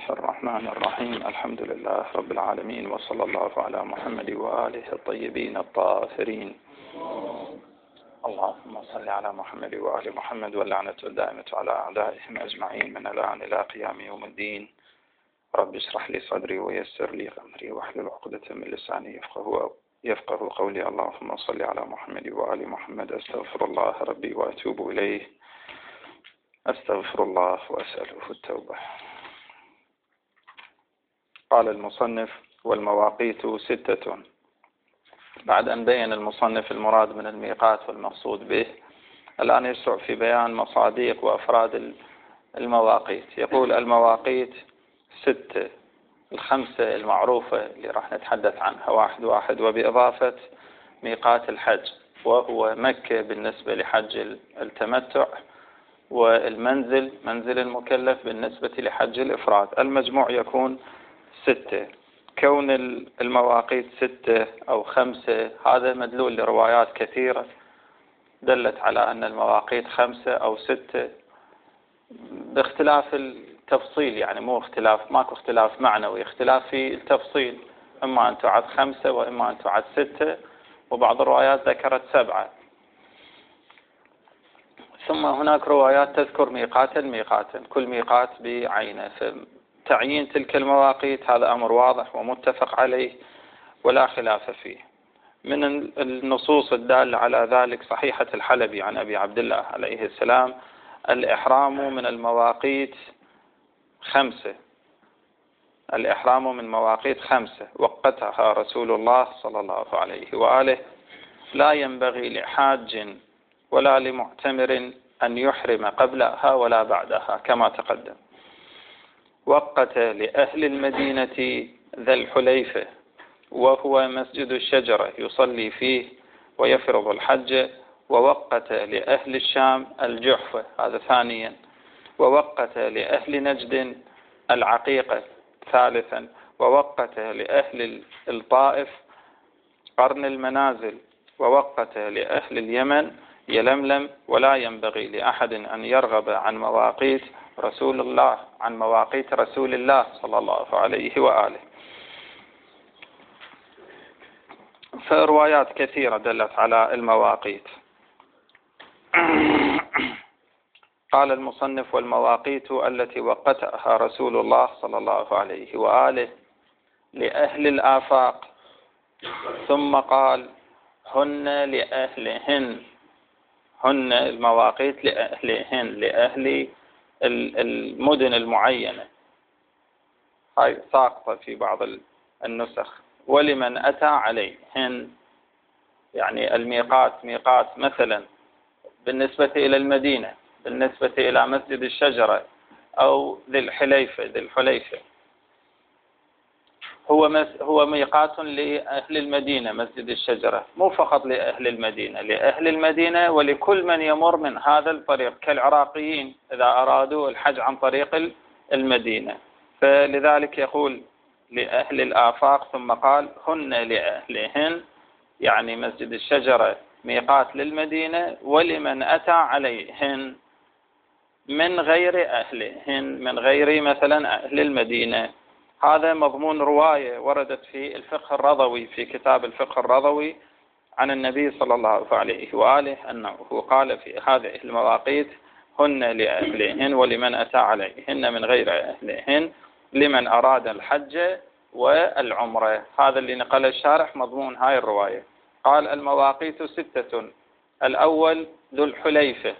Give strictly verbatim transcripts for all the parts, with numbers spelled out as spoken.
الرحمن الرحيم. الحمد لله رب العالمين، وصلى الله على محمد وآله الطيبين الطاهرين. اللهم صل على محمد وآل محمد، واللعنة الدائمة على أعدائهم أجمعين من الآن إلى قيام يوم الدين. رب اشرح لي صدري ويسر لي أمري واحلل عقدة من لساني يفقهوا يفقه قولي. اللهم صل على محمد وآل محمد. أستغفر الله ربي وأتوب إليه، أستغفر الله وأسأله التوبة. قال المصنف: والمواقيت ستة. بعد أن بين المصنف المراد من الميقات والمقصود به، الآن يشرع في بيان مصاديق وأفراد المواقيت. يقول: المواقيت ستة، الخمسة المعروفة اللي راح نتحدث عنها واحد واحد، وبإضافة ميقات الحج، وهو مكة بالنسبة لحج التمتع، والمنزل منزل المكلف بالنسبة لحج الإفراد. المجموع يكون ستة. كون المواقيت ستة أو خمسة هذا مدلول لروايات كثيرة دلت على أن المواقيت خمسة أو ستة باختلاف التفصيل، يعني مو اختلاف، ماكو اختلاف معنوي، اختلاف في التفصيل، إما أن تعد خمسة وإما أن تعد ستة، وبعض الروايات ذكرت سبعة. ثم هناك روايات تذكر ميقاتا ميقاتا، كل ميقات بعينه. فتعيين تلك المواقيت هذا أمر واضح ومتفق عليه ولا خلاف فيه. من النصوص الدالة على ذلك صحيحة الحلبي عن أبي عبد الله عليه السلام: الإحرام من المواقيت خمسة، الإحرام من مواقيت خمسة وقتها رسول الله صلى الله عليه وآله، لا ينبغي لحاج ولا لمعتمر أن يحرم قبلها ولا بعدها كما تقدم. وقت لأهل المدينة ذا الحليفة، وهو مسجد الشجرة يصلي فيه ويفرض الحج. ووقت لأهل الشام الجحفة، هذا ثانيا. ووقت لأهل نجد العقيقة ثالثا. ووقت لأهل الطائف قرن المنازل. ووقت لأهل اليمن يلملم. ولا ينبغي لأحد أن يرغب عن مواقيت رسول الله عن مواقيت رسول الله صلى الله عليه وآله. فروايات كثيرة دلت على المواقيت. قال المصنف: والمواقيت التي وقتها رسول الله صلى الله عليه وآله لأهل الآفاق، ثم قال: هن لأهلهن، هن المواقيت لأهلهن، لأهل المدن المعينة، هاي ساقطة في بعض النسخ. ولمن أتى عليهن، يعني الميقات ميقات مثلا بالنسبة إلى المدينة، بالنسبة إلى مسجد الشجرة أو ذي الحليفة ذي الحليفة هو هو ميقات لأهل المدينة مسجد الشجرة، مو فقط لأهل المدينة، لأهل المدينة ولكل من يمر من هذا الطريق كالعراقيين إذا أرادوا الحج عن طريق المدينة. فلذلك يقول لأهل الآفاق، ثم قال: هن لأهلهن، يعني مسجد الشجرة ميقات للمدينة، ولمن أتى عليهن من غير أهلهن، من غير مثلا أهل المدينة. هذا مضمون رواية وردت في الفقه الرضوي، في كتاب الفقه الرضوي عن النبي صلى الله عليه وآله أنه قال في هذه المواقيت: هن لأهلهن ولمن أتى عليهن من غير أهلهن، لمن أراد الحج والعمرة. هذا اللي نقل الشارح مضمون هاي الرواية. قال: المواقيت ستة. الأول ذو الحليفة،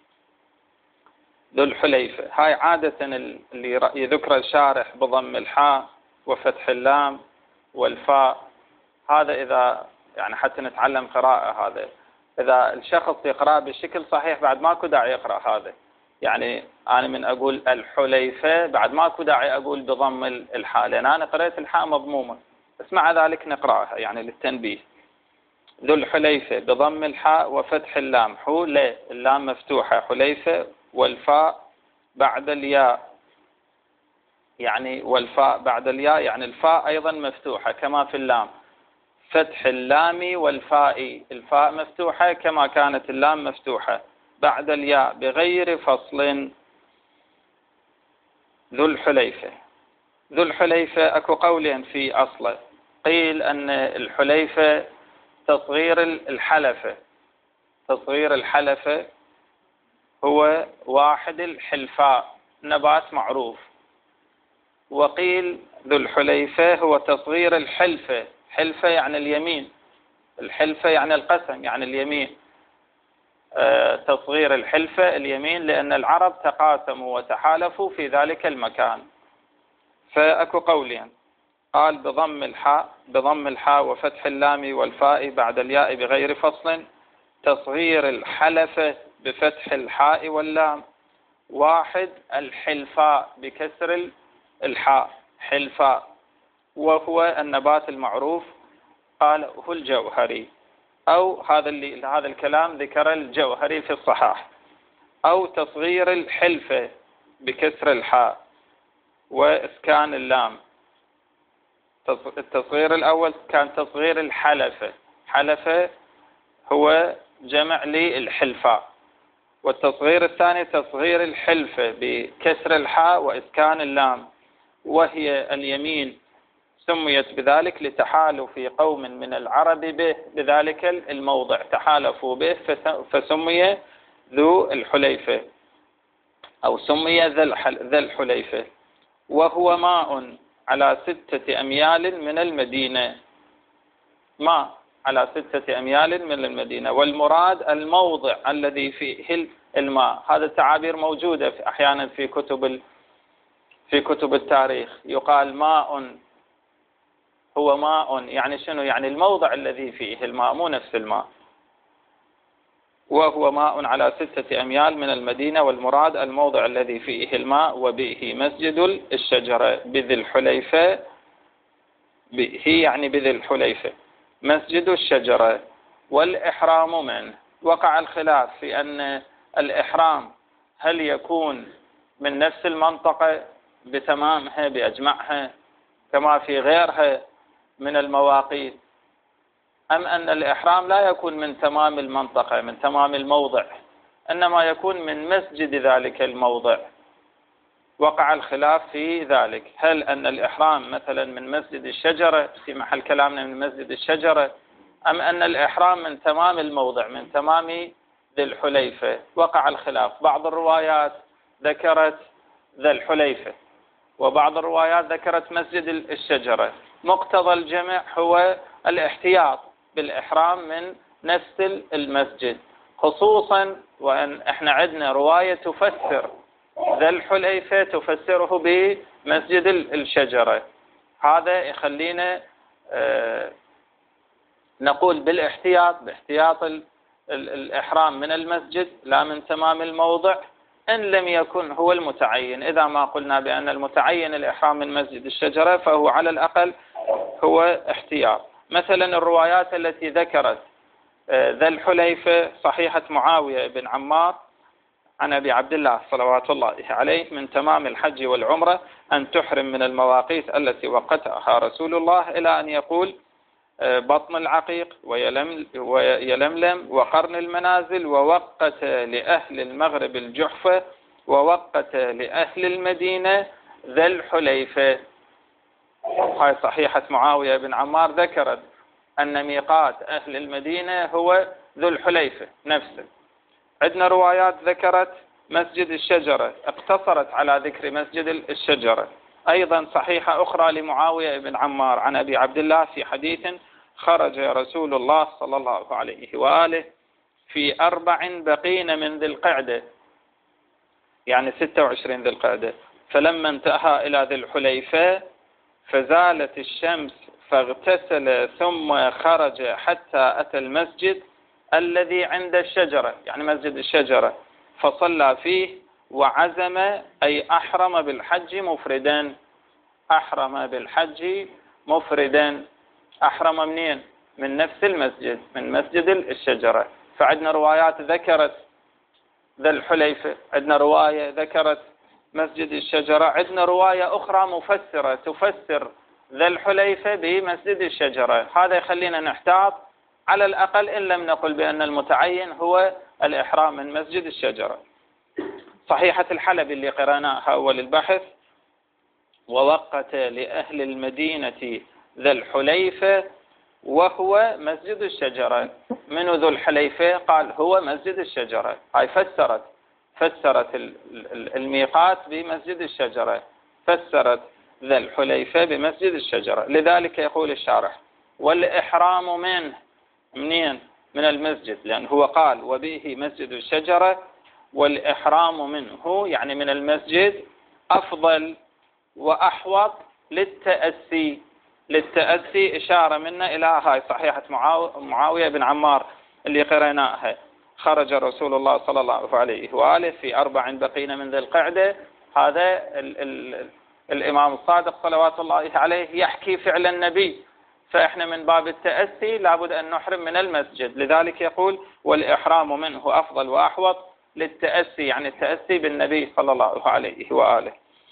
ذو الحليفة هاي عادة اللي يذكر الشارح بضم الحاء وفتح اللام والفاء، هذا إذا يعني حتى نتعلم قراءة، هذا إذا الشخص يقرأ بشكل صحيح بعد ماكو داعي يقرأ هذا. يعني أنا من أقول الحليفة بعد ماكو داعي أقول بضم الحاء، لأن أنا قرأت الحاء مضمومة، بس مع ذلك نقرأها يعني للتنبيه. ذو الحليفة بضم الحاء وفتح اللام، حول اللام مفتوحة حليفة، والفاء بعد الياء، يعني والفاء بعد الياء يعني الفاء أيضا مفتوحة كما في اللام. فتح اللام والفاء، الفاء مفتوحة كما كانت اللام مفتوحة بعد الياء بغير فصل. ذو الحليفة ذو الحليفة أكو قولين في أصله. قيل أن الحليفة تصغير الحلفة، تصغير الحلفة هو واحد الحلفاء، نبات معروف. وقيل ذو الحليفة هو تصغير الحلفة، حلفة يعني اليمين، الحلفة يعني القسم يعني اليمين، أه تصغير الحلفة اليمين، لأن العرب تقاسموا وتحالفوا في ذلك المكان. فأكو قولين، قال بضم الحاء بضم الحاء وفتح اللام والفاء بعد الياء بغير فصل، تصغير الحلفة بفتح الحاء واللام، واحد الحلفاء بكسر الحاء حلفاء، وهو النبات المعروف قال هو الجوهري، أو هذا اللي هذا الكلام ذكر الجوهري في الصحاح. أو تصغير الحلفة بكسر الحاء وإسكان اللام. التصغير الأول كان تصغير الحلفة، حلفة هو جمع للحلفاء. والتصغير الثاني تصغير الحلفة بكسر الحاء وإسكان اللام، وهي اليمين، سميت بذلك لتحالف قوم من العرب به بذلك الموضع، تحالفوا به فسمي ذو الحليفة أو سمي ذا الحليفة. وهو ماء على ستة أميال من المدينة، ماء على ستة أميال من المدينة. والمراد الموضع الذي فيه الماء. هذا التعابير موجودة في أحيانا في كتب في كتب التاريخ، يقال ماء هو ماء، يعني شنو؟ يعني الموضع الذي فيه الماء، مو نفس الماء. وهو ماء على ستة أميال من المدينة، والمراد الموضع الذي فيه الماء. وبه مسجد الشجرة بذي الحليفة، به يعني بذي الحليفة مسجد الشجرة. والإحرام منه، وقع الخلاف في أن الإحرام هل يكون من نفس المنطقة بتمامها بأجمعها كما في غيرها من المواقيت، أم أن الإحرام لا يكون من تمام المنطقة من تمام الموضع، إنما يكون من مسجد ذلك الموضع. وقع الخلاف في ذلك، هل أن الإحرام مثلا من مسجد الشجرة في محل كلامنا من مسجد الشجرة، أم أن الإحرام من تمام الموضع من تمام ذي الحليفة. وقع الخلاف، بعض الروايات ذكرت ذا الحليفة وبعض الروايات ذكرت مسجد الشجرة. مقتضى الجمع هو الاحتياط بالإحرام من نفس المسجد، خصوصا وأن احنا عندنا رواية تفسر ذا الحليفة تفسره بمسجد الشجرة. هذا يخلينا اه نقول بالاحتياط باحتياط الإحرام من المسجد لا من تمام الموضع، إن لم يكن هو المتعين. إذا ما قلنا بأن المتعين الإحرام من مسجد الشجرة فهو على الأقل هو احتياط. مثلا الروايات التي ذكرت ذا الحليفة صحيحة معاوية بن عمار عن أبي عبد الله صلوات الله عليه: من تمام الحج والعمرة أن تحرم من المواقيت التي وقتها رسول الله، إلى أن يقول بطن العقيق ويلم ويلملم وقرن المنازل، ووقت لأهل المغرب الجحفة، ووقت لأهل المدينة ذا الحليفة. هاي صحيحة معاوية بن عمار ذكرت أن ميقات أهل المدينة هو ذو الحليفة نفسه. عندنا روايات ذكرت مسجد الشجرة، اقتصرت على ذكر مسجد الشجرة. أيضا صحيحة أخرى لمعاوية بن عمار عن أبي عبد الله في حديث: خرج رسول الله صلى الله عليه وآله في أربع بقين من ذي القعدة، يعني ستة وعشرين ذي القعدة، فلما انتهى إلى ذي الحليفة فزالت الشمس فاغتسل ثم خرج حتى أتى المسجد الذي عند الشجرة، يعني مسجد الشجرة، فصلى فيه وعزم أي أحرم بالحج مفردا. أحرم بالحج مفردا. أحرم منين؟ من نفس المسجد، من مسجد الشجرة. فعندنا روايات ذكرت ذا الحليفة، عندنا رواية ذكرت مسجد الشجرة، عندنا رواية أخرى مفسرة تفسر ذا الحليفة بمسجد الشجرة. هذا يخلينا نحتاط على الأقل إن لم نقل بأن المتعين هو الإحرام من مسجد الشجرة. صحيحة الحلبي اللي قرأناها أول البحث ووقت لأهل المدينة ذا الحليفة وهو مسجد الشجرة. من ذو الحليفة؟ قال هو مسجد الشجرة. هاي فسرت فسرت الميقات بمسجد الشجرة، فسرت ذا الحليفة بمسجد الشجرة. لذلك يقول الشارح والإحرام منه، منين؟ من المسجد، لأنه هو قال وبه مسجد الشجرة، والإحرام منه يعني من المسجد أفضل وأحوط للتأسي. للتأسي إشارة منا إلى هاي صحيحة معاوية بن عمار اللي قرأناها. خرج رسول الله صلى الله عليه وآله في أربع بقين من ذي القعدة. هذا ال ال الإمام الصادق صلوات الله عليه يحكي فعل النبي، فإحنا من باب التأسي لابد أن نحرم من المسجد. لذلك يقول والإحرام منه أفضل وأحوط للتأسي، يعني التأسي بالنبي صلى الله عليه وآله.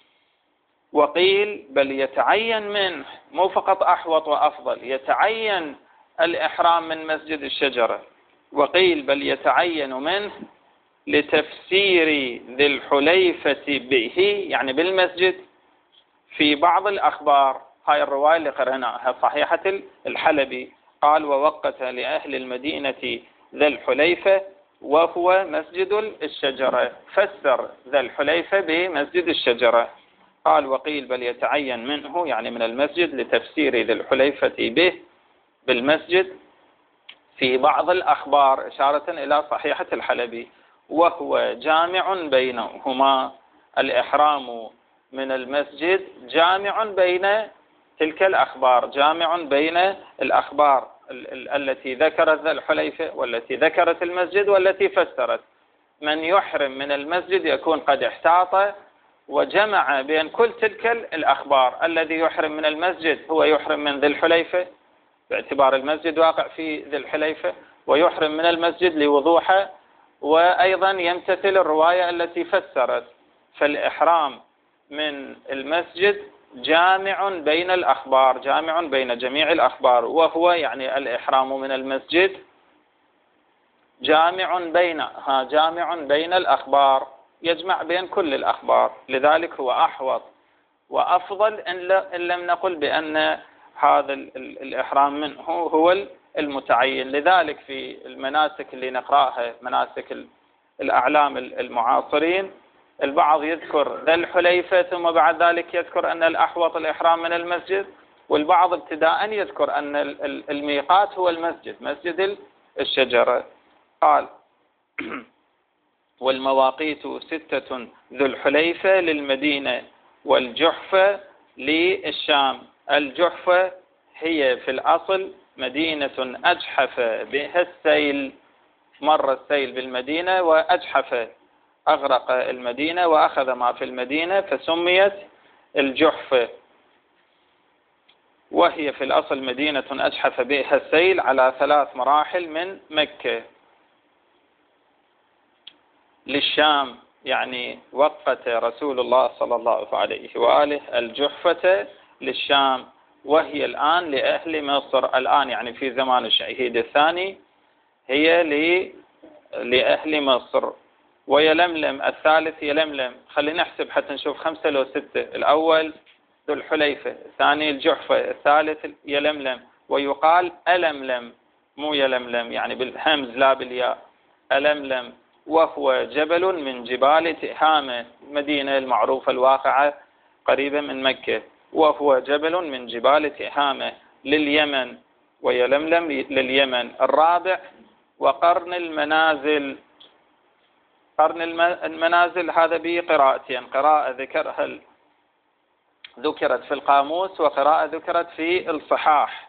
وقيل بل يتعين منه، مو فقط أحوط وأفضل، يتعين الإحرام من مسجد الشجرة. وقيل بل يتعين منه لتفسير ذي الحليفة به، يعني بالمسجد، في بعض الأخبار. هاي الرواية اللي قرأناها صحيحة الحلبي، قال ووقت لأهل المدينة ذا الحليفة وهو مسجد الشجرة، فسر ذا الحليفة بمسجد الشجرة. قال وقيل بل يتعين منه يعني من المسجد لتفسير ذي الحليفة به بالمسجد في بعض الأخبار، إشارة إلى صحيحة الحلبي. وهو جامع بينهما، الإحرام من المسجد جامع بين تلك الأخبار، جامع بين الأخبار التي ذكرت ذا الحليفة والتي ذكرت المسجد والتي فسرت. من يحرم من المسجد يكون قد احتاط وجمع بين كل تلك الأخبار. الذي يحرم من المسجد هو يحرم من ذي الحليفة باعتبار المسجد واقع في ذي الحليفة، ويحرم من المسجد لوضوحه، وأيضا يمتثل الرواية التي فسرت. فالإحرام من المسجد جامع بين الأخبار، جامع بين جميع الأخبار. وهو يعني الإحرام من المسجد جامع بين ها جامع بين الأخبار، يجمع بين كل الأخبار. لذلك هو أحوط وأفضل إن لم نقل بأن هذا الإحرام منه هو المتعين. لذلك في المناسك اللي نقرأها، مناسك الأعلام المعاصرين، البعض يذكر ذا الحليفة ثم بعد ذلك يذكر أن الأحوط الإحرام من المسجد، والبعض ابتداء يذكر أن الميقات هو المسجد، مسجد الشجرة. قال والمواقيت ستة: ذو الحليفة للمدينة، والجحفة للشام. الجحفة هي في الأصل مدينة أجحف بها السيل، مر السيل بالمدينة وأجحف، أغرق المدينة وأخذ ما في المدينة فسميت الجحفة. وهي في الأصل مدينة أجحف بها السيل على ثلاث مراحل من مكة. للشام يعني وقت رسول الله صلى الله عليه وآله الجحفة للشام، وهي الآن لأهل مصر. الآن يعني في زمان الشهيد الثاني هي لأهل مصر. ويلملم الثالث يلملم، خلينا نحسب حتى نشوف خمسة لو ستة. الأول ذو الحليفة، الثاني الجحفة، الثالث يلملم. ويقال ألملم مو يلملم، يعني بالهمز لا بالياء، ألملم. وهو جبل من جبال تهامة، المدينة المعروفة الواقعة قريبة من مكة. وهو جبل من جبال تهامة لليمن، ويلملم لليمن. الرابع وقرن المنازل. قرن المنازل هذا به قراءتين، قراءة ذكرها ذكرت في القاموس وقراءة ذكرت في الصحاح.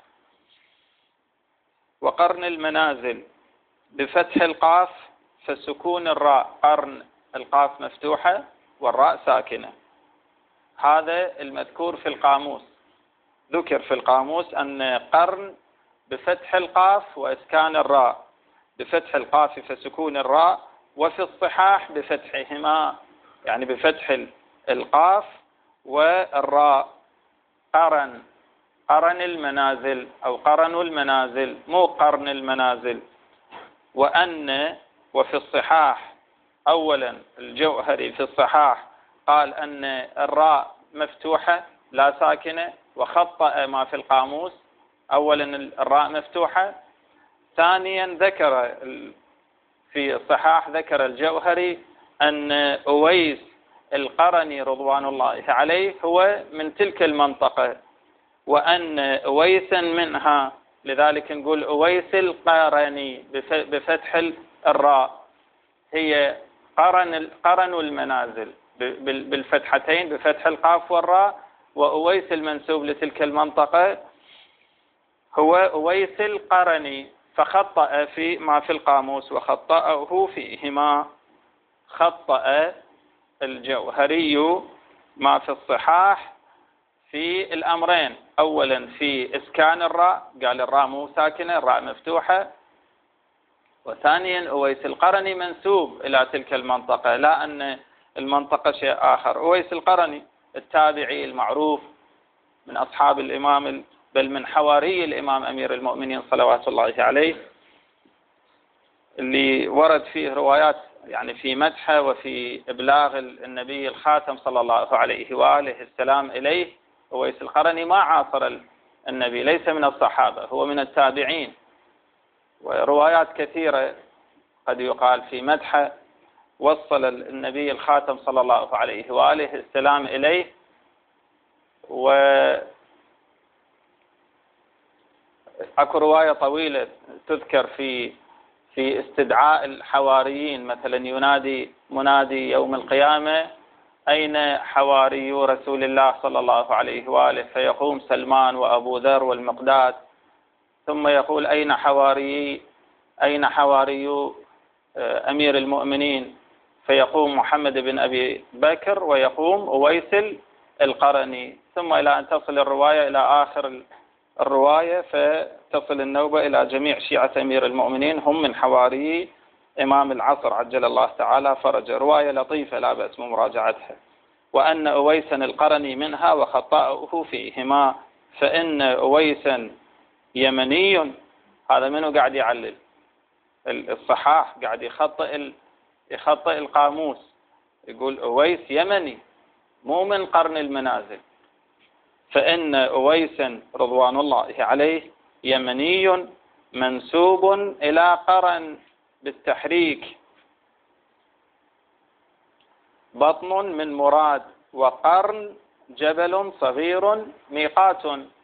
وقرن المنازل بفتح القاف فسكون الراء، قرن القاف مفتوحة والراء ساكنة. هذا المذكور في القاموس، ذكر في القاموس أن قرن بفتح القاف وإسكان الراء، بفتح القاف فسكون الراء، وفي الصحاح بفتحهما، يعني بفتح القاف والراء. قرن، قرن المنازل أو قرن المنازل، مو قرن المنازل. وأن وفي الصحاح أولا الجوهري في الصحاح قال أن الراء مفتوحة لا ساكنة، وخطأ ما في القاموس. أولا الراء مفتوحة. ثانيا ذكر في الصحاح ذكر الجوهري أن أويس القرني رضوان الله عليه هو من تلك المنطقة، وأن أويسا منها، لذلك نقول أويس القرني بفتح الراء، هي قرن قرن المنازل بالفتحتين بفتح القاف والراء. وأويس المنسوب لتلك المنطقة هو أويس القرني، فخطأ في ما في القاموس وخطأه فيهما. خطأ الجوهري ما في الصحاح في الأمرين، أولا في إسكان الراء، قال الراء مو ساكنة، الراء مفتوحة. وثانيا أويس القرني منسوب إلى تلك المنطقة، لا أن المنطقة شيء آخر. أويس القرني التابعي المعروف من أصحاب الإمام، بل من حواري الإمام أمير المؤمنين صلوات الله عليه، اللي ورد فيه روايات يعني في مدحه وفي إبلاغ النبي الخاتم صلى الله عليه وآله السلام إليه. أويس القرني ما عاصر النبي، ليس من الصحابة، هو من التابعين، وروايات كثيرة قد يقال في مدحه. وصل النبي الخاتم صلى الله عليه وآله السلام إليه. و أكو رواية طويلة تذكر في في استدعاء الحواريين، مثلا ينادي منادي يوم القيامة: أين حواري رسول الله صلى الله عليه وآله؟ فيقوم سلمان وأبو ذر والمقداد، ثم يقول: أين حواري أين حواري أمير المؤمنين؟ فيقوم محمد بن أبي بكر، ويقوم أويس القرني، ثم إلى أن تصل الرواية إلى آخر الرواية، فتصل النوبة إلى جميع شيعة أمير المؤمنين هم من حواري إمام العصر عجل الله تعالى فرجه. رواية لطيفة لا بأس بمراجعتها. وأن أويسا القرني منها وخطأه فيهما، فإن أويسا يمني. هذا منه قاعد يعلل الصحاح، قاعد يخطئ يخطئ القاموس، يقول أويس يمني مو من قرن المنازل. فإن أويسا رضوان الله عليه يمني منسوب إلى قرن بالتحريك، بطن من مراد، وقرن جبل صغير ميقات،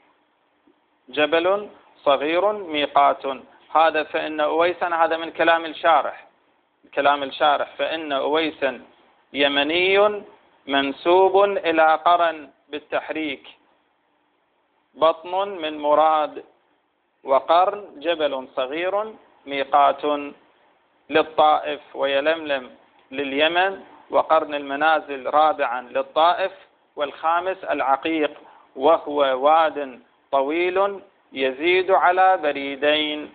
جبل صغير ميقات. هذا فإن أويسا، هذا من كلام الشارح، كلام الشارح، فإن أويسا يمني منسوب إلى قرن بالتحريك، بطن من مراد، وقرن جبل صغير ميقات للطائف، ويلملم لليمن، وقرن المنازل رابعا للطائف، والخامس العقيق، وهو واد طويل يزيد على بريدين،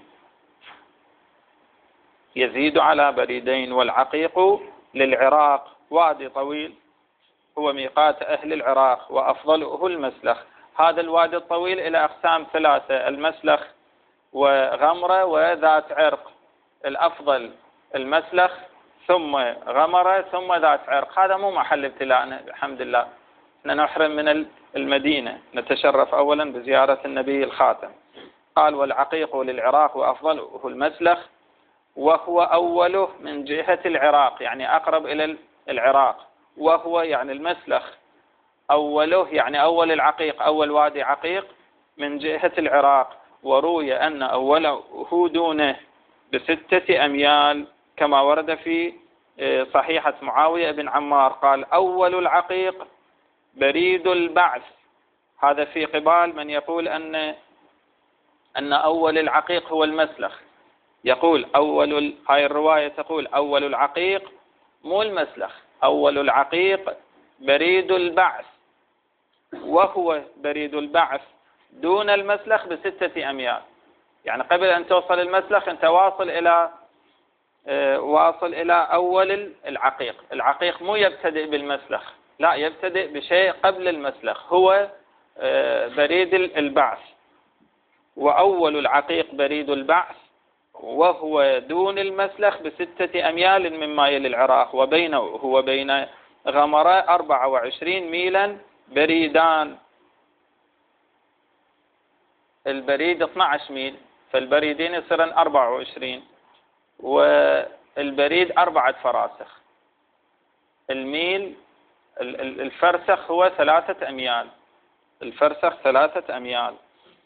يزيد على بريدين. والعقيق للعراق وادي طويل، هو ميقات أهل العراق، وأفضله المسلخ. هذا الوادي الطويل إلى أقسام ثلاثة: المسلخ وغمرة وذات عرق. الأفضل المسلخ، ثم غمرة، ثم ذات عرق. هذا مو محل ابتلاءنا الحمد لله، نحرم من المدينة، نتشرف أولا بزيارة النبي الخاتم. قال: والعقيق للعراق وأفضله المسلخ، وهو أوله من جهة العراق، يعني أقرب إلى العراق. وهو يعني المسلخ أوله، يعني أول العقيق، أول وادي عقيق من جهة العراق. وروي أن أوله دونه بستة أميال، كما ورد في صحيحة معاوية بن عمار، قال: أول العقيق بريد البعث. هذا في قبال من يقول أن أن أول العقيق هو المسلخ. يقول أول، هاي الرواية تقول أول العقيق مو المسلخ، أول العقيق بريد البعث، وهو بريد البعث دون المسلخ بستة أميال. يعني قبل أن توصل المسلخ أنت واصل إلى واصل إلى أول العقيق. العقيق مو يبتدئ بالمسلخ، لا، يبتدئ بشيء قبل المسلخ، هو بريد البعث. وأول العقيق بريد البعث، وهو دون المسلخ بستة أميال مما يلي العراق، وبينه وبين غمرة أربعة وعشرين ميلا بريدان. البريد اثني عشر ميل، فالبريدين يصيرن أربعة وعشرين، والبريد أربعة فراسخ. الميل الفرسخ هو ثلاثة أميال، الفرسخ ثلاثة أميال.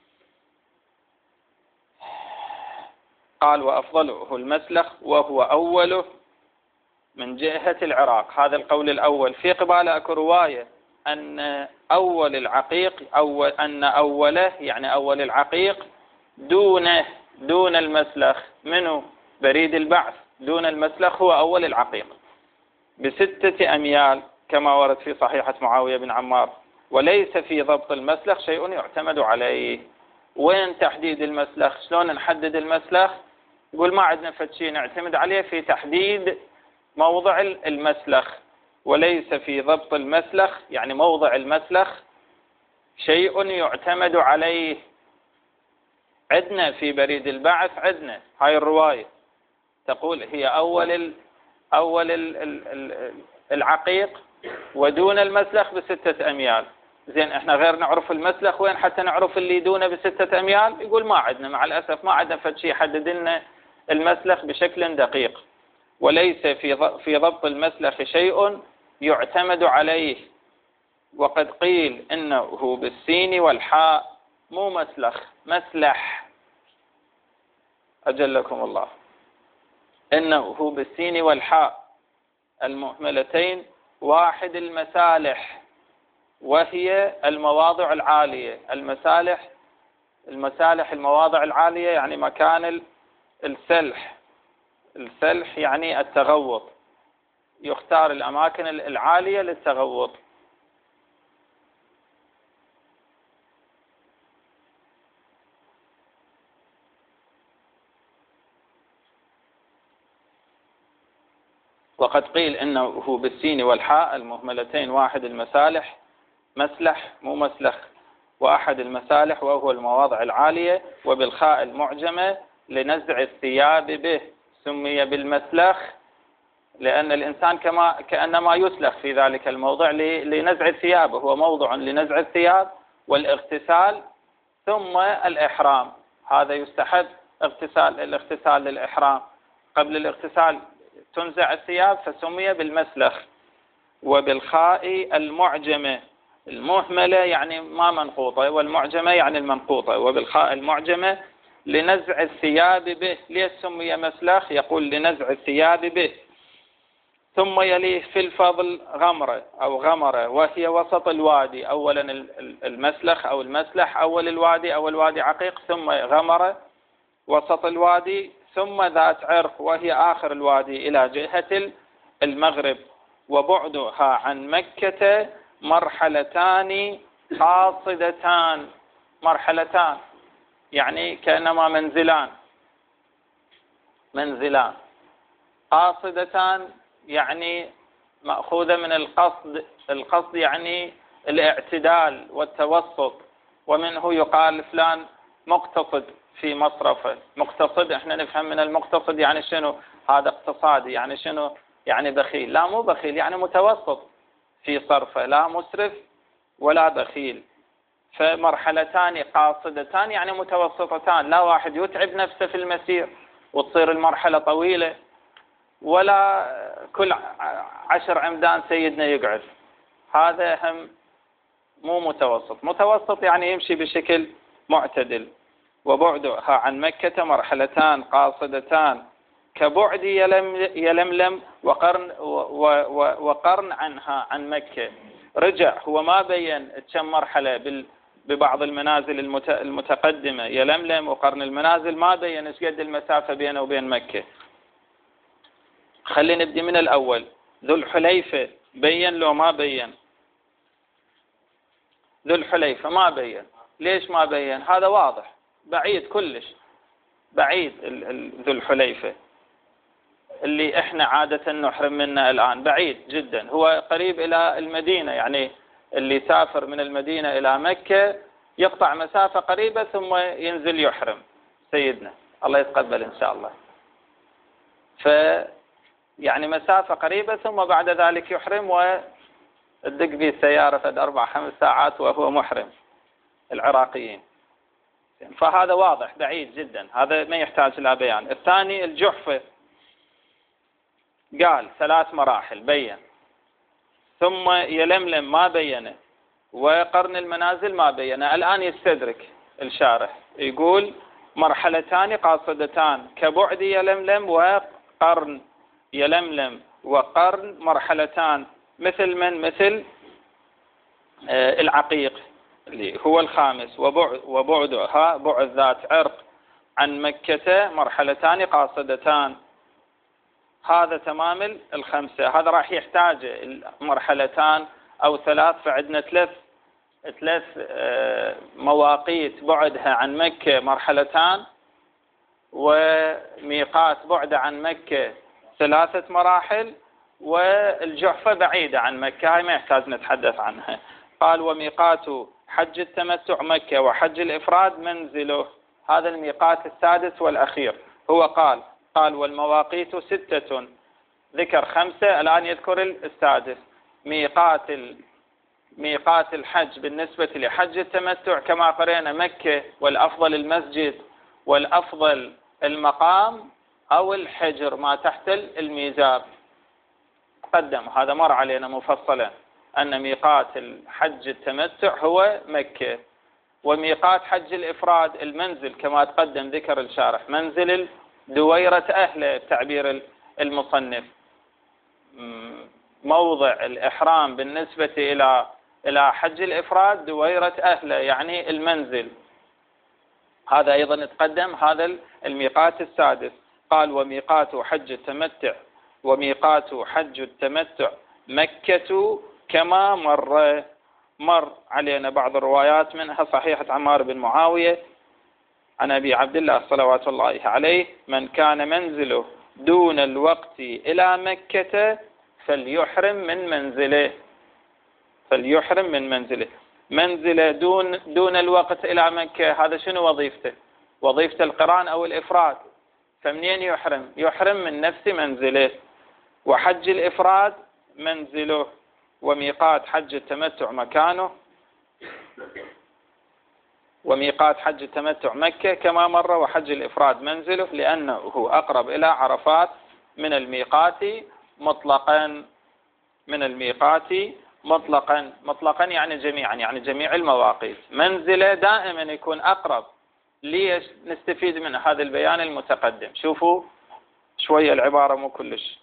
قال وأفضله المسلخ وهو أوله من جهة العراق. هذا القول الأول. في قبالة أكو رواية أن أول العقيق أو أن أوله يعني أول العقيق دونه دون المسلخ، منه بريد البعث دون المسلخ هو أول العقيق بستة أميال كما ورد في صحيحة معاوية بن عمار. وليس في ضبط المسلخ شيء يعتمد عليه. وين تحديد المسلخ؟ شلون نحدد المسلخ؟ يقول ما عندنا فد شيء نعتمد عليه في تحديد موضع المسلخ. وليس في ضبط المسلخ يعني موضع المسلخ شيء يعتمد عليه. عندنا في بريد البعث عندنا هاي الرواية تقول هي أول ال أول ال ال العقيق ودون المسلخ بستة أميال. زين احنا غير نعرف المسلخ وين حتى نعرف اللي دونه بستة أميال؟ يقول ما عندنا، مع الأسف ما عندنا فد شيء يحدد لنا المسلخ بشكل دقيق. وليس في في ضبط المسلخ شيء يعتمد عليه. وقد قيل إنه بالسين والحاء مو مسلخ، مسلح. أجلكم الله. إنه بالسين والحاء المهملتين واحد المسالح، وهي المواضع العالية. المسالح المسالح المواضع العالية يعني مكان السلح. السلح يعني التغوط، يختار الأماكن العالية للتغوط. وقد قيل إنه بالسين والحاء المهملتين واحد المسالح، مسلح مو مسلخ، وأحد المسالح وهو المواضع العالية. وبالخاء المعجمة لنزع الثياب به سمي بالمسلخ، لأن الإنسان كما كأنما يسلخ في ذلك الموضع لنزع الثياب، هو موضع لنزع الثياب والاغتسال ثم الإحرام. هذا يستحب اغتسال الاغتسال للإحرام. قبل الاغتسال تنزع الثياب فسمي بالمسلخ. وبالخاء المعجمة، المهملة يعني ما منقوطة، والمعجمة يعني المنقوطة. وبالخاء المعجمة لنزع الثياب به. ليش سمي مسلخ؟ يقول لنزع الثياب به. ثم يليه في الفضل غمرة أو غمرة، وهي وسط الوادي. أولا المسلخ أو المسلح أول الوادي، أول وادي عقيق، ثم غمرة وسط الوادي، ثم ذات عرق وهي آخر الوادي إلى جهة المغرب. وبعدها عن مكة مرحلتان قاصدتان. مرحلتان يعني كأنما منزلان منزلان قاصدتان يعني مأخوذة من القصد. القصد يعني الاعتدال والتوسط، ومنه يقال فلان مقتصد في مصرفه. مقتصد احنا نفهم من المقتصد يعني شنو؟ هذا اقتصادي. يعني شنو؟ يعني بخيل. لا مو بخيل، يعني متوسط في صرفه، لا مسرف ولا بخيل. فمرحلتان قاصدتان يعني متوسطتان، لا واحد يتعب نفسه في المسير وتصير المرحلة طويلة، ولا كل عشر عمدان سيدنا يقعد. هذا هم مو متوسط. متوسط يعني يمشي بشكل معتدل. وبعدها عن مكة مرحلتان قاصدتان كبعد يلم يلملم وقرن وقرن عنها عن مكة. رجع هو ما بين كم مرحلة ببعض المنازل المتقدمة. يلملم وقرن المنازل ما بين ايش قد المسافة بينه وبين مكة. خلينا نبدي من الأول. ذو الحليفة بين لو ما بين؟ ذو الحليفة ما بين. ليش ما بين؟ هذا واضح، بعيد كلش، بعيد ذو الحليفة اللي احنا عادة نحرم منه الآن، بعيد جدا. هو قريب إلى المدينة، يعني اللي سافر من المدينة إلى مكة يقطع مسافة قريبة ثم ينزل يحرم سيدنا، الله يتقبل إن شاء الله. ف يعني مسافة قريبة ثم بعد ذلك يحرم، والدق به السيارة فد أربع خمس ساعات وهو محرم. العراقيين فهذا واضح بعيد جدا، هذا ما يحتاج إلى بيان. الثاني الجحفة، قال ثلاث مراحل بين، ثم يلملم ما بينه، وقرن المنازل ما بينه. الآن يستدرك الشارح يقول مرحلتان قاصدتان كبعد يلملم وقرن يلملم وقرن مرحلتان، مثل من؟ مثل العقيق اللي هو الخامس، وبعد وبعدها بعد ذات عرق عن مكة مرحلتان قاصدتان. هذا تمام الخمسة. هذا راح يحتاج مرحلتان أو ثلاث، فعندنا ثلاث ثلاث مواقيت بعدها عن مكة مرحلتان، وميقات بعد عن مكة ثلاثة مراحل، والجحفة بعيدة عن مكة، هاي ما يحتاج نتحدث عنها. قال وميقات حج التمتع مكة وحج الإفراد منزله. هذا الميقات السادس والأخير. هو قال قال والمواقيت ستة، ذكر خمسة، الآن يذكر السادس. ميقات ميقات الحج بالنسبة لحج التمتع كما قرأنا مكة، والأفضل المسجد، والأفضل المقام أو الحجر ما تحت الميزاب. قدم هذا مر علينا مفصلا أن ميقات الحج التمتع هو مكة، وميقات حج الإفراد المنزل كما تقدم ذكر الشارح، منزل دويرة أهله تعبير المصنف. موضع الإحرام بالنسبة إلى إلى حج الإفراد دويرة أهله، يعني المنزل. هذا أيضا تقدم، هذا الميقات السادس. قال وميقات حج التمتع وميقات حج التمتع مكة كما مر مر علينا بعض الروايات، منها صحيحة عمار بن معاوية عن أبي عبد الله صلوات الله عليه: من كان منزله دون الوقت إلى مكة فليحرم من منزله فليحرم من منزله منزله دون دون الوقت إلى مكة، هذا شنو وظيفته؟ وظيفة القران أو الإفراد. فمنين يحرم؟ يحرم من نفس منزله. وحج الإفراد منزله، وميقات حج التمتع مكانه، وميقات حج التمتع مكة كما مر، وحج الإفراد منزله لأنه أقرب إلى عرفات من الميقات مطلقا من الميقات مطلقا مطلقا يعني جميعا، يعني جميع المواقيت. منزله دائما يكون أقرب. ليش؟ نستفيد من هذا البيان المتقدم. شوفوا شوية العبارة مو كلش.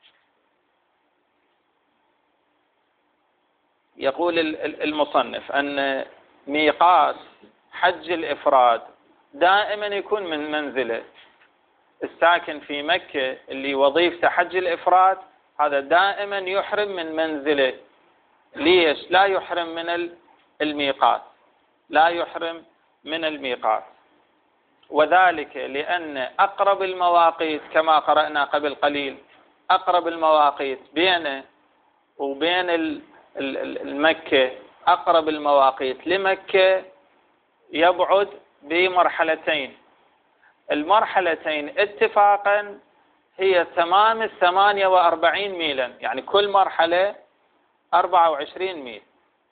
يقول المصنف أن ميقات حج الإفراد دائما يكون من منزله. الساكن في مكة اللي وظيفته حج الإفراد هذا دائما يحرم من منزله. ليش؟ لا يحرم من الميقات لا يحرم من الميقات وذلك لأن أقرب المواقيت كما قرأنا قبل قليل، أقرب المواقيت بينه وبين المكة، أقرب المواقيت لمكة يبعد بمرحلتين. المرحلتين اتفاقا هي تمام الثمانية وأربعين ميلا، يعني كل مرحلة أربعة وعشرين ميل.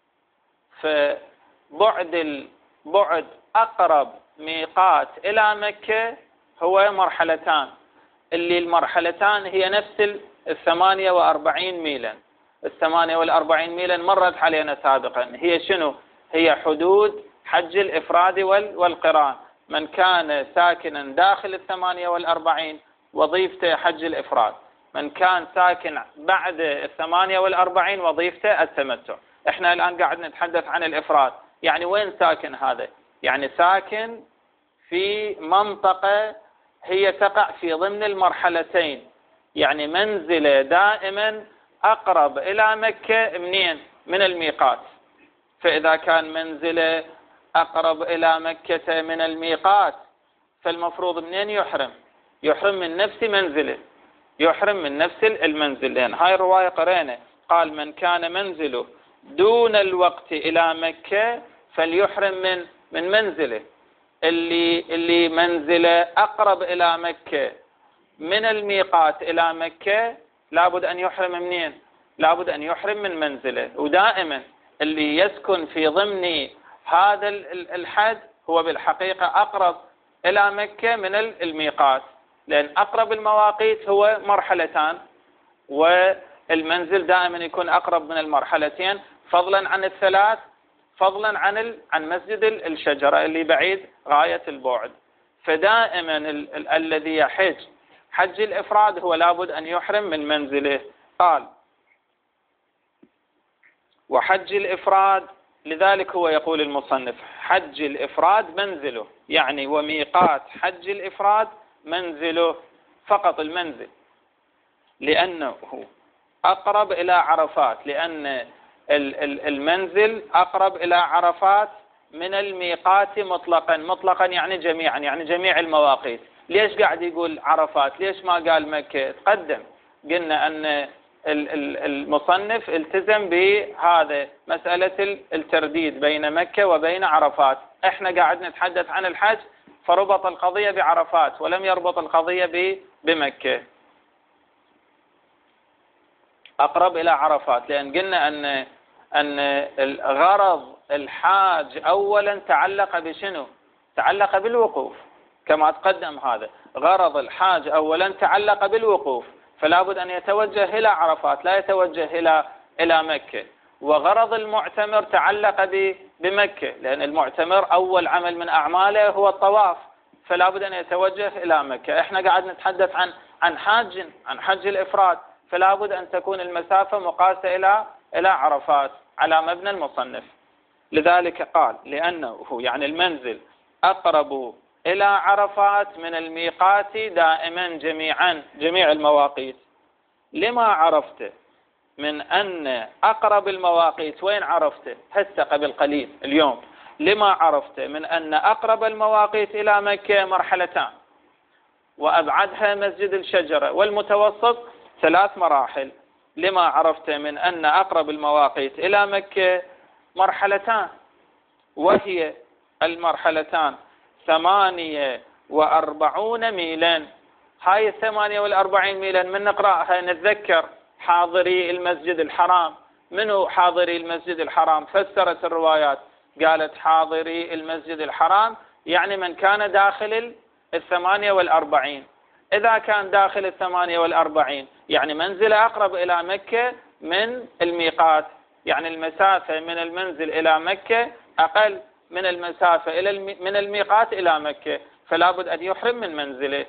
فبعد بعد أقرب ميقات إلى مكة هو مرحلتان، اللي المرحلتان هي نفس الثمانية وأربعين ميلا. الثمانية والأربعين ميلا مرت علينا سابقا، هي شنو؟ هي حدود حج الإفراد والقران. من كان ساكنا داخل الثمانية والأربعين وظيفته حج الإفراد، من كان ساكن بعد الثمانية والأربعين وظيفته التمتع. احنا الآن قاعد نتحدث عن الإفراد، يعني وين ساكن هذا؟ يعني ساكن في منطقة هي تقع في ضمن المرحلتين، يعني منزله دائما أقرب إلى مكة منين؟ من الميقات. فإذا كان منزله أقرب إلى مكة من الميقات فالمفروض منين يحرم؟ يحرم من نفس منزله، يحرم من نفس المنزل. لأن هاي الرواية قرأنا قال من كان منزله دون الوقت إلى مكة فليحرم من من منزله. اللي اللي منزله أقرب إلى مكة من الميقات إلى مكة لابد أن يحرم منين؟ لابد أن يحرم من منزله. ودائما اللي يسكن في ضمن هذا الحد هو بالحقيقة أقرب إلى مكة من الميقات، لأن أقرب المواقيت هو مرحلتان، والمنزل دائما يكون أقرب من المرحلتين، فضلا عن الثلاث، فضلا عن ال... عن مسجد الشجرة اللي بعيد غاية البعد. فدائما ال... ال... الذي يحج حج الإفراد هو لابد أن يحرم من منزله. قال وحج الإفراد، لذلك هو يقول المصنف حج الإفراد منزله، يعني وميقات حج الإفراد منزله، فقط المنزل، لأنه أقرب إلى عرفات، لأن المنزل أقرب إلى عرفات من الميقات مطلقا. مطلقا يعني جميعا، يعني جميع المواقيت. ليش قاعد يقول عرفات؟ ليش ما قال مكة؟ تقدم قلنا أن المصنف التزم بهذا مسألة الترديد بين مكة وبين عرفات. احنا قاعد نتحدث عن الحج فربط القضية بعرفات ولم يربط القضية بمكة. أقرب إلى عرفات، لأن قلنا أن أن الغرض الحاج أولا تعلق بشنو؟ تعلق بالوقوف، كما تقدم هذا غرض الحاج أولا تعلق بالوقوف، فلا بد أن يتوجه إلى عرفات، لا يتوجه إلى إلى مكة. وغرض المعتمر تعلق بمكة، لأن المعتمر أول عمل من أعماله هو الطواف، فلا بد أن يتوجه إلى مكة. إحنا قاعد نتحدث عن عن حاج عن حج الإفراد، فلا بد أن تكون المسافة مقاسة إلى إلى عرفات على مبنى المصنف. لذلك قال لأنه يعني المنزل أقرب إلى عرفات من الميقات دائما جميعا، جميع المواقيت. لما عرفت من أن أقرب المواقيت، وين عرفت؟ هسه قبل قليل اليوم. لما عرفت من أن أقرب المواقيت إلى مكة مرحلتان، وأبعدها مسجد الشجرة، والمتوسط ثلاث مراحل. لما عرفت من أن أقرب المواقيت إلى مكة مرحلتان، وهي المرحلتان ثمانية وأربعون ميلا. هاي الثمانية والأربعين ميلا من نقرأها نتذكر حاضري المسجد الحرام. منو حاضري المسجد الحرام؟ فسرت الروايات قالت حاضري المسجد الحرام يعني من كان داخل الثمانية والأربعين. إذا كان داخل الثمانية والأربعين يعني منزل أقرب إلى مكة من الميقات، يعني المسافة من المنزل إلى مكة أقل من المسافة إلى من الميقات إلى مكة، فلا بد أن يحرم من منزله.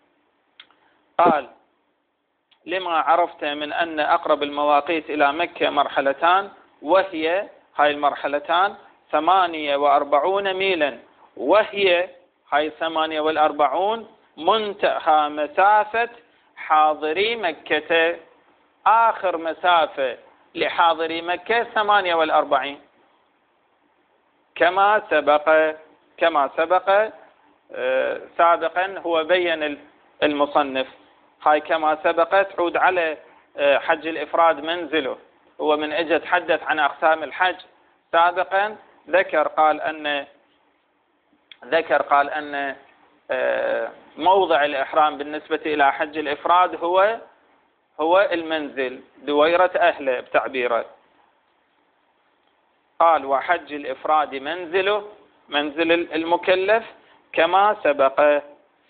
قال لما عرفت من أن أقرب المواقيت إلى مكة مرحلتان، وهي هاي المرحلتان ثمانية وأربعون ميلا، وهي هاي ثمانية والأربعون منتهى مسافة حاضري مكة. آخر مسافة لحاضري مكة ثمانية والأربعين، كما سبق كما سبق آه سابقا هو بين المصنف. هاي كما سبق تعود على آه حج الإفراد منزله. هو من اجى تحدث عن أقسام الحج سابقا ذكر قال أن ذكر قال أن آه موضع الإحرام بالنسبة إلى حج الإفراد هو هو المنزل، دويرة أهله بتعبيره. قال وحج الإفراد منزله منزل المكلف كما سبق.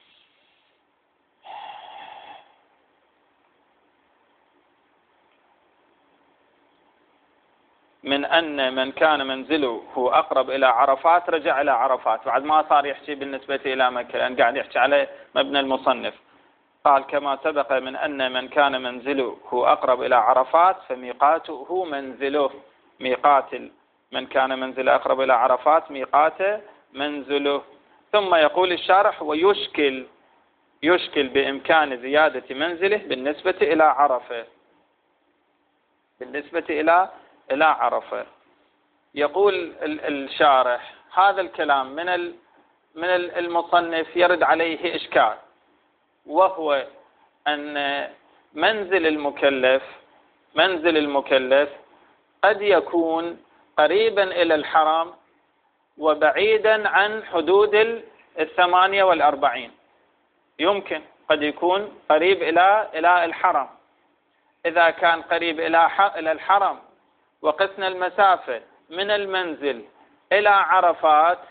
من أن من كان منزله هو أقرب إلى عرفات رجع إلى عرفات، بعد ما صار يحكي بالنسبة إلى مكة، لأن قاعد يحكي على مبنى المصنف. قال كما سبق من أن من كان منزله هو أقرب إلى عرفات فميقاته هو منزله. ميقات من كان منزله أقرب إلى عرفات ميقاته منزله. ثم يقول الشارح ويشكل يشكل بإمكان زيادة منزله بالنسبة إلى عرفة بالنسبة إلى إلى عرفة. يقول الشارح هذا الكلام من من المصنف يرد عليه إشكال، وهو أن منزل المكلف منزل المكلف قد يكون قريبا إلى الحرم وبعيدا عن حدود الثمانية والأربعين. يمكن قد يكون قريب إلى إلى الحرم. إذا كان قريب إلى إلى الحرم وقسنا المسافة من المنزل إلى عرفات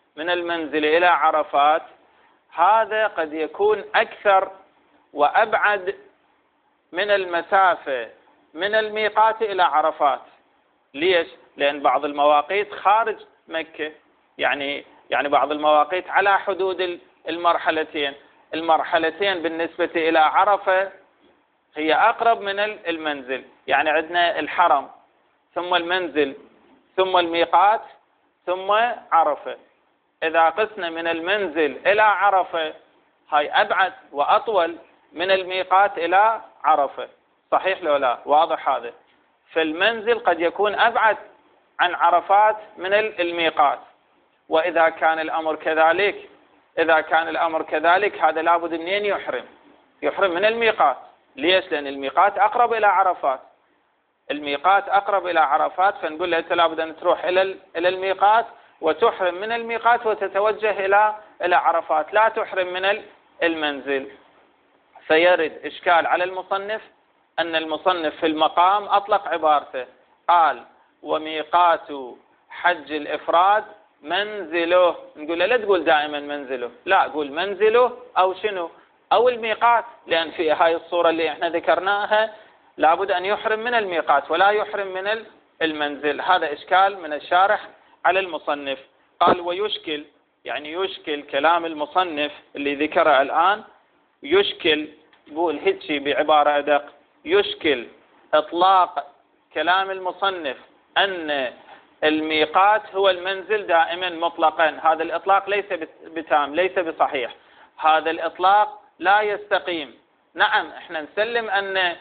من المنزل إلى عرفات هذا قد يكون أكثر وأبعد من المسافة من الميقات إلى عرفات. ليش؟ لأن بعض المواقيت خارج مكة، يعني يعني بعض المواقيت على حدود المرحلتين. المرحلتين بالنسبة إلى عرفة هي أقرب من المنزل، يعني عندنا الحرم ثم المنزل ثم الميقات ثم عرفة. إذا قسنا من المنزل إلى عرفة هاي أبعد وأطول من الميقات إلى عرفة، صحيح لو لا؟ واضح هذا. فالمنزل قد يكون أبعد عن عرفات من الميقات. وإذا كان الأمر كذلك إذا كان الأمر كذلك هذا لابد منين يحرم؟ يحرم من الميقات. ليش؟ لأن الميقات أقرب إلى عرفات. الميقات أقرب إلى عرفات، فنقول له أنت لابد أن تروح إلى إلى الميقات وتحرم من الميقات وتتوجه إلى إلى عرفات، لا تحرم من المنزل. فيرد إشكال على المصنف أن المصنف في المقام أطلق عبارته، قال وميقات حج الإفراد منزله. نقول له لا تقول دائما منزله، لا، قول منزله أو شنو أو الميقات، لأن في هاي الصورة اللي احنا ذكرناها لابد أن يحرم من الميقات ولا يحرم من المنزل. هذا إشكال من الشارح على المصنف. قال ويشكل، يعني يشكل كلام المصنف اللي ذكره الآن، يشكل قول هيك بعبارة أدق، يشكل إطلاق كلام المصنف أن الميقات هو المنزل دائما مطلقا. هذا الإطلاق ليس بتام، ليس بصحيح، هذا الإطلاق لا يستقيم. نعم احنا نسلم أن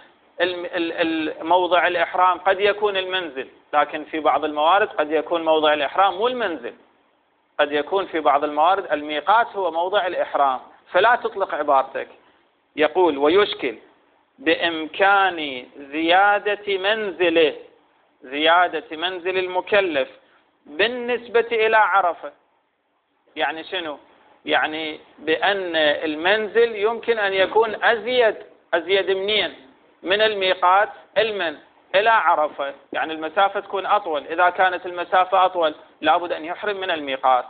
موضع الإحرام قد يكون المنزل، لكن في بعض الموارد قد يكون موضع الإحرام مو المنزل، قد يكون في بعض الموارد الميقات هو موضع الإحرام، فلا تطلق عبارتك. يقول ويشكل بإمكان زيادة منزله، زيادة منزل المكلف بالنسبة إلى عرفة. يعني شنو؟ يعني بأن المنزل يمكن أن يكون أزيد أزيد منين؟ من الميقات المن إلى عرفة، يعني المسافة تكون أطول. إذا كانت المسافة أطول لابد أن يحرم من الميقات.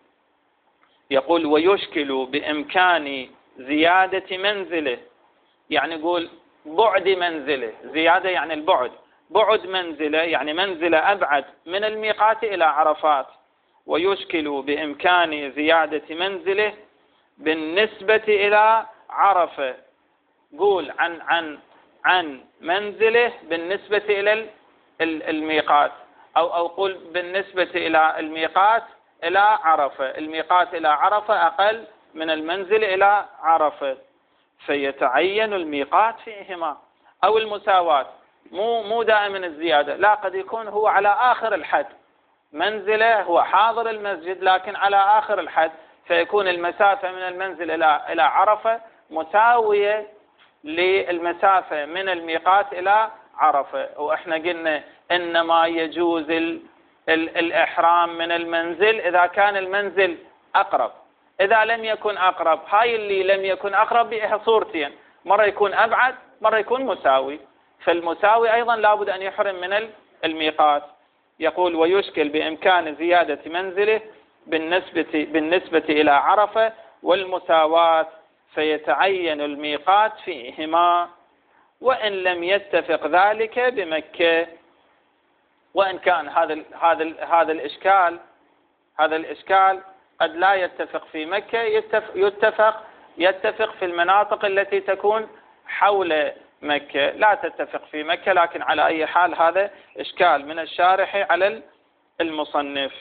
يقول ويشكل بإمكان زيادة منزله، يعني يقول بعد منزله، زيادة يعني البعد، بعد منزله يعني منزله أبعد من الميقات إلى عرفات. ويشكل بإمكان زيادة منزله بالنسبة إلى عرفة، قول عن عن عن منزله بالنسبة إلى الميقات، أو أو قول بالنسبة إلى الميقات إلى عرفة. الميقات إلى عرفة أقل من المنزل إلى عرفة، فيتعين الميقات فيهما أو المساواة. مو مو دائما الزيادة، لا، قد يكون هو على آخر الحد، منزله هو حاضر المسجد لكن على آخر الحد، فيكون المسافة من المنزل إلى إلى عرفة مساوية للمسافة من الميقات إلى عرفة. وإحنا قلنا إنما يجوز ال ال الإحرام من المنزل إذا كان المنزل أقرب. إذا لم يكن أقرب، هاي اللي لم يكن أقرب بها صورتين، مرة يكون أبعد مرة يكون مساوي، فالمساوي أيضا لابد أن يحرم من الميقات. يقول ويشكل بإمكان زيادة منزله بالنسبة بالنسبة إلى عرفة والمساواة، فيتعين الميقات فيهما، وإن لم يتفق ذلك بمكة. وإن كان هذا ال هذا ال هذا الإشكال هذا الإشكال قد لا يتفق في مكة، يتفق يتفق يتفق في المناطق التي تكون حول مكة، لا تتفق في مكة. لكن على أي حال هذا إشكال من الشارح على المصنف.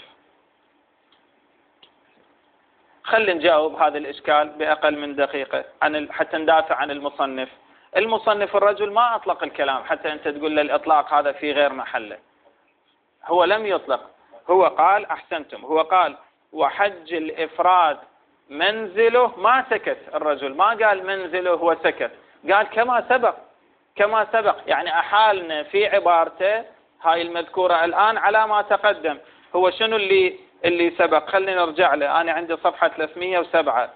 خلينا نجاوب هذا الإشكال بأقل من دقيقة عن حتى ندافع عن المصنف. المصنف الرجل ما أطلق الكلام حتى أنت تقول له الإطلاق هذا في غير محله. هو لم يطلق، هو قال أحسنتم، هو قال وحج الإفراد منزله، ما سكت الرجل، ما قال منزله هو سكت، قال كما سبق كما سبق، يعني أحالنا في عبارته هاي المذكورة الآن على ما تقدم. هو شنو اللي اللي سبق؟ خلينا نرجع له، أنا عندي صفحة ثلاثمئة وسبعة.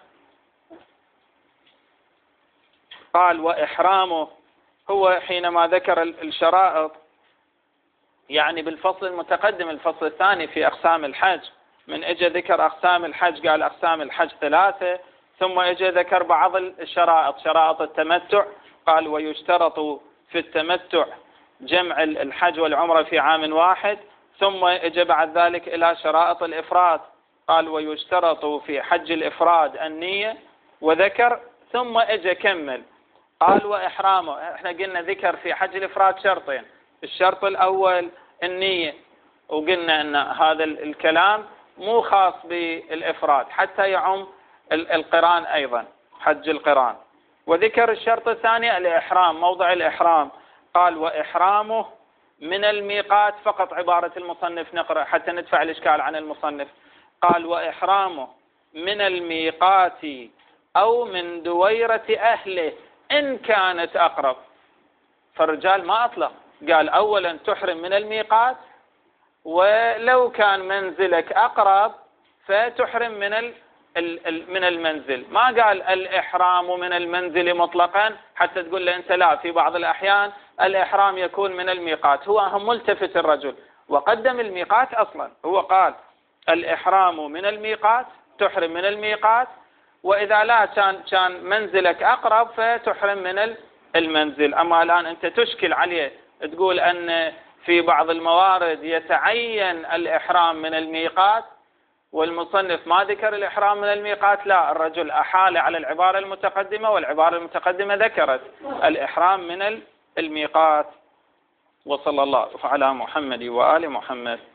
قال وإحرامه، هو حينما ذكر الشرائط يعني بالفصل المتقدم الفصل الثاني في أقسام الحج، من اجى ذكر أقسام الحج قال أقسام الحج ثلاثة، ثم اجى ذكر بعض الشرائط، شرائط التمتع قال ويشترط في التمتع جمع الحج والعمرة في عام واحد، ثم اجى بعد ذلك إلى شرائط الإفراد قال ويشترط في حج الإفراد النية، وذكر ثم اجى كمل قال وإحرامه. احنا قلنا ذكر في حج الإفراد شرطين، الشرط الأول النية، وقلنا أن هذا الكلام مو خاص بالإفراد حتى يعم القران أيضا، حج القران. وذكر الشرط الثاني الإحرام، موضع الإحرام قال وإحرامه من الميقات فقط، عبارة المصنف نقرأ حتى ندفع الإشكال عن المصنف. قال وإحرامه من الميقات أو من دويرة أهله إن كانت أقرب. فالرجال ما أطلق، قال أولا تحرم من الميقات، ولو كان منزلك أقرب فتحرم من من المنزل. ما قال الإحرام من المنزل مطلقا حتى تقول له أنت لا، في بعض الأحيان الإحرام يكون من الميقات. هو هم ملتفت الرجل وقدم الميقات أصلا، هو قال الإحرام من الميقات، تحرم من الميقات، وإذا لا كان كان منزلك أقرب فتحرم من المنزل. أما الآن أنت تشكل عليه تقول أن في بعض الموارد يتعين الإحرام من الميقات والمصنف ما ذكر الإحرام من الميقات، لا، الرجل أحال على العبارة المتقدمة، والعبارة المتقدمة ذكرت الإحرام من الميقات. وصلى الله على محمد وآل محمد.